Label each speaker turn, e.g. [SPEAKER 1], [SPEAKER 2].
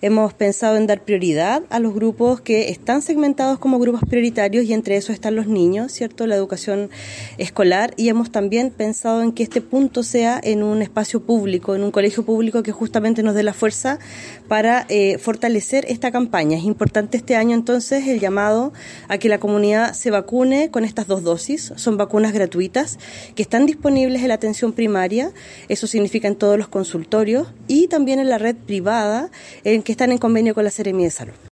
[SPEAKER 1] hemos pensado en dar prioridad a los grupos que están segmentados como grupos prioritarios, y entre esos están los niños, ¿cierto?, la educación escolar, y hemos también pensado en que este punto sea en un espacio público, en un colegio público que justamente nos dé la fuerza para fortalecer esta campaña. Es importante este año entonces el llamado a que la comunidad se vacune con estas 2 dosis. Son vacunas gratuitas que están disponibles en la atención primaria, eso significa en todos los consultorios, y también en la red privada en que están en convenio con la Seremía de Salud.